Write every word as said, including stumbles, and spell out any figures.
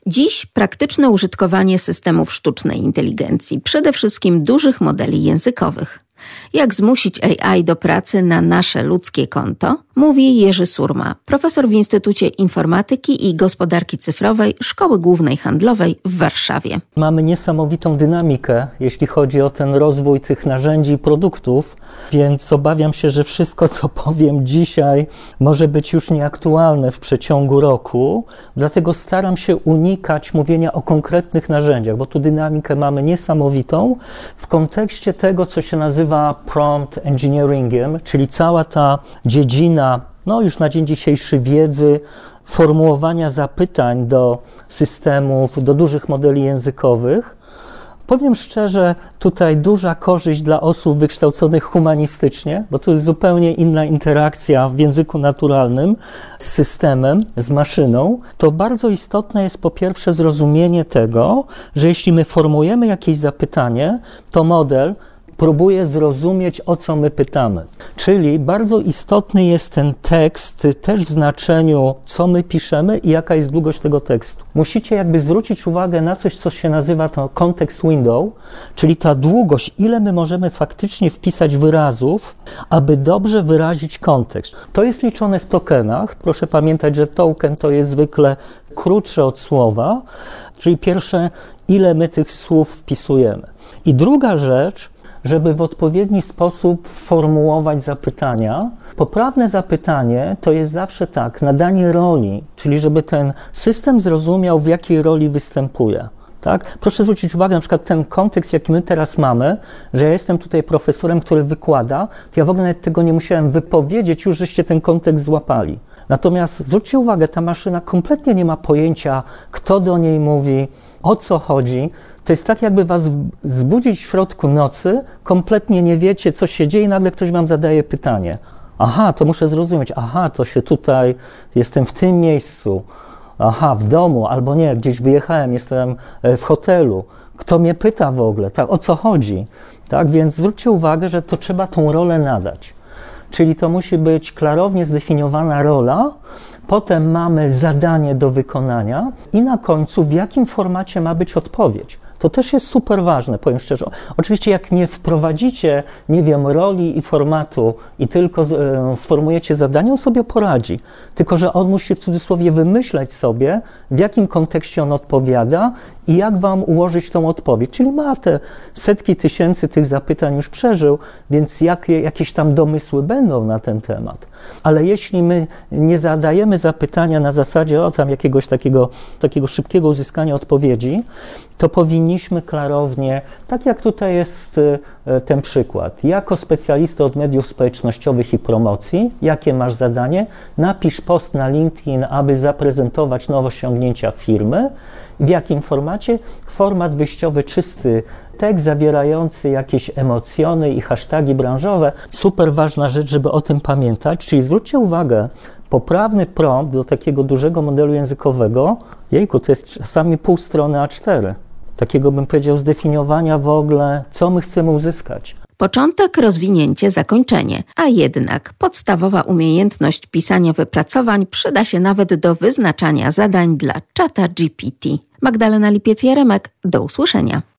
Dziś praktyczne użytkowanie systemów sztucznej inteligencji, przede wszystkim dużych modeli językowych. Jak zmusić A I do pracy na nasze ludzkie konto? Mówi Jerzy Surma, profesor w Instytucie Informatyki i Gospodarki Cyfrowej Szkoły Głównej Handlowej w Warszawie. Mamy niesamowitą dynamikę, jeśli chodzi o ten rozwój tych narzędzi i produktów, więc obawiam się, że wszystko, co powiem dzisiaj, może być już nieaktualne w przeciągu roku. Dlatego staram się unikać mówienia o konkretnych narzędziach, bo tu dynamikę mamy niesamowitą w kontekście tego, co się nazywa prompt engineeringiem, czyli cała ta dziedzina, no już na dzień dzisiejszy wiedzy, formułowania zapytań do systemów, do dużych modeli językowych. Powiem szczerze, tutaj duża korzyść dla osób wykształconych humanistycznie, bo tu jest zupełnie inna interakcja w języku naturalnym z systemem, z maszyną. To bardzo istotne jest po pierwsze zrozumienie tego, że jeśli my formułujemy jakieś zapytanie, to model próbuje zrozumieć, o co my pytamy. Czyli bardzo istotny jest ten tekst też w znaczeniu, co my piszemy i jaka jest długość tego tekstu. Musicie jakby zwrócić uwagę na coś, co się nazywa to context window, czyli ta długość, ile my możemy faktycznie wpisać wyrazów, aby dobrze wyrazić kontekst. To jest liczone w tokenach. Proszę pamiętać, że token to jest zwykle krótsze od słowa, czyli pierwsze, ile my tych słów wpisujemy. I druga rzecz, żeby w odpowiedni sposób formułować zapytania. Poprawne zapytanie to jest zawsze tak, nadanie roli, czyli żeby ten system zrozumiał, w jakiej roli występuje. Tak? Proszę zwrócić uwagę na przykład ten kontekst, jaki my teraz mamy, że ja jestem tutaj profesorem, który wykłada, to ja w ogóle nawet tego nie musiałem wypowiedzieć, już żeście ten kontekst złapali. Natomiast zwróćcie uwagę, ta maszyna kompletnie nie ma pojęcia, kto do niej mówi, o co chodzi. To jest tak, jakby was zbudzić w środku nocy, kompletnie nie wiecie, co się dzieje, i nagle ktoś wam zadaje pytanie. Aha, to muszę zrozumieć, aha, to się tutaj, jestem w tym miejscu, aha, w domu, albo nie, gdzieś wyjechałem, jestem w hotelu. Kto mnie pyta w ogóle, tak, o co chodzi? Tak, więc zwróćcie uwagę, że to trzeba tą rolę nadać. Czyli to musi być klarownie zdefiniowana rola, potem mamy zadanie do wykonania i na końcu w jakim formacie ma być odpowiedź. To też jest super ważne, powiem szczerze. Oczywiście jak nie wprowadzicie, nie wiem, roli i formatu i tylko sformułujecie zadanie, on sobie poradzi. Tylko że on musi w cudzysłowie wymyśleć sobie, w jakim kontekście on odpowiada i jak wam ułożyć tą odpowiedź. Czyli ma te setki tysięcy tych zapytań już przeżył, więc jakie, jakieś tam domysły będą na ten temat. Ale jeśli my nie zadajemy zapytania na zasadzie o tam jakiegoś takiego, takiego szybkiego uzyskania odpowiedzi, to powinniśmy klarownie, tak jak tutaj jest ten przykład, jako specjalista od mediów społecznościowych i promocji, jakie masz zadanie? Napisz post na LinkedIn, aby zaprezentować nowe osiągnięcia firmy. W jakim formacie? Format wyjściowy czysty tekst zawierający jakieś emocjony i hasztagi branżowe. Super ważna rzecz, żeby o tym pamiętać, czyli zwróćcie uwagę, poprawny prompt do takiego dużego modelu językowego, jejku, to jest czasami pół strony A cztery. Takiego bym powiedział zdefiniowania w ogóle, co my chcemy uzyskać. Początek, rozwinięcie, zakończenie, a jednak podstawowa umiejętność pisania wypracowań przyda się nawet do wyznaczania zadań dla czata G P T. Magdalena Lipiec-Jaremek, do usłyszenia.